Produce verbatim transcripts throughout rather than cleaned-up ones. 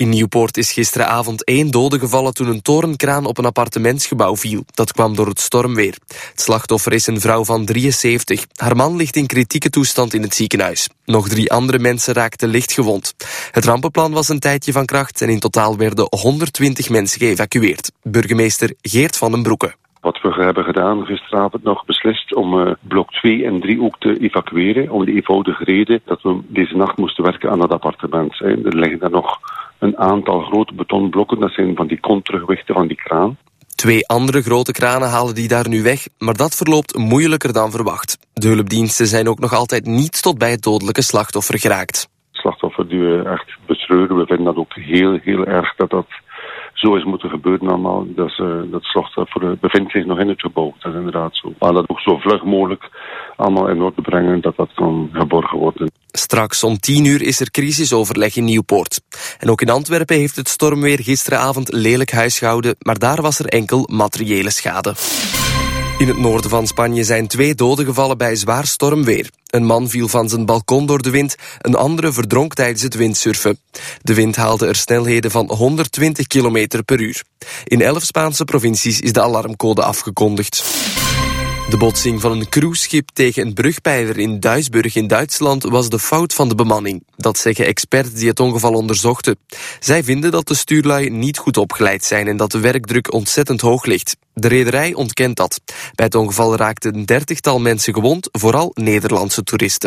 In Nieuwpoort is gisteravond één dode gevallen toen een torenkraan op een appartementsgebouw viel. Dat kwam door het stormweer. Het slachtoffer is een vrouw van drieënzeventig. Haar man ligt in kritieke toestand in het ziekenhuis. Nog drie andere mensen raakten licht gewond. Het rampenplan was een tijdje van kracht en in totaal werden honderdtwintig mensen geëvacueerd. Burgemeester Geert van den Broeke. Wat we hebben gedaan gisteravond nog beslist om uh, blok twee en drie ook te evacueren. Om de eenvoudige reden dat we deze nacht moesten werken aan dat appartement. Hè. Er liggen daar nog een aantal grote betonblokken. Dat zijn van die kontergewichten van die kraan. Twee andere grote kranen halen die daar nu weg, maar dat verloopt moeilijker dan verwacht. De hulpdiensten zijn ook nog altijd niet tot bij het dodelijke slachtoffer geraakt. Het slachtoffer die we echt betreuren. We vinden dat ook heel, heel erg dat dat zo is moeten gebeuren allemaal. Dat, is, uh, dat slachtoffer bevindt zich nog in het gebouw. Dat is inderdaad zo. Maar dat ook zo vlug mogelijk allemaal in orde brengen dat dat kan geborgen worden. Straks om tien uur is er crisisoverleg in Nieuwpoort. En ook in Antwerpen heeft het stormweer gisteravond lelijk huisgehouden, maar daar was er enkel materiële schade. In het noorden van Spanje zijn twee doden gevallen bij zwaar stormweer. Een man viel van zijn balkon door de wind, een andere verdronk tijdens het windsurfen. De wind haalde er snelheden van honderdtwintig kilometer per uur. In elf Spaanse provincies is de alarmcode afgekondigd. De botsing van een cruiseschip tegen een brugpijler in Duisburg in Duitsland was de fout van de bemanning. Dat zeggen experts die het ongeval onderzochten. Zij vinden dat de stuurlui niet goed opgeleid zijn en dat de werkdruk ontzettend hoog ligt. De rederij ontkent dat. Bij het ongeval raakten een dertigtal mensen gewond, vooral Nederlandse toeristen.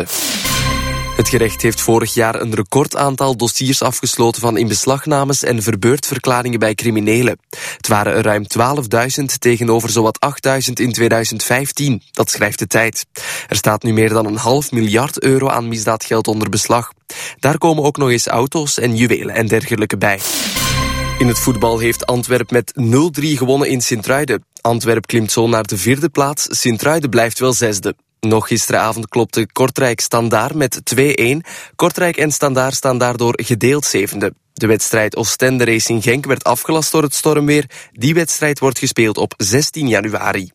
Het gerecht heeft vorig jaar een recordaantal dossiers afgesloten van inbeslagnames en verbeurdverklaringen bij criminelen. Het waren er ruim twaalfduizend tegenover zowat achtduizend in tweeduizend vijftien. Dat schrijft de Tijd. Er staat nu meer dan een half miljard euro aan misdaadgeld onder beslag. Daar komen ook nog eens auto's en juwelen en dergelijke bij. In het voetbal heeft Antwerp met nul drie gewonnen in Sint-Truiden. Antwerp klimt zo naar de vierde plaats, Sint-Truiden blijft wel zesde. Nog gisteravond klopte Kortrijk Standaard met twee-een. Kortrijk en Standaard staan daardoor gedeeld zevende. De wedstrijd Oostende Racing Genk werd afgelast door het stormweer. Die wedstrijd wordt gespeeld op zestien januari.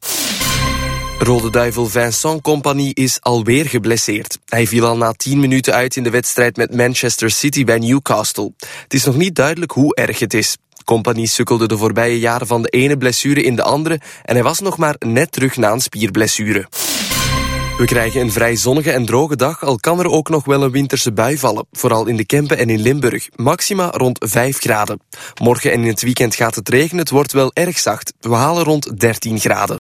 Rode Duivel Vincent Kompany is alweer geblesseerd. Hij viel al na tien minuten uit in de wedstrijd met Manchester City bij Newcastle. Het is nog niet duidelijk hoe erg het is. Kompany sukkelde de voorbije jaren van de ene blessure in de andere en hij was nog maar net terug na een spierblessure. We krijgen een vrij zonnige en droge dag, al kan er ook nog wel een winterse bui vallen. Vooral in de Kempen en in Limburg. Maxima rond vijf graden. Morgen en in het weekend gaat het regenen, het wordt wel erg zacht. We halen rond dertien graden.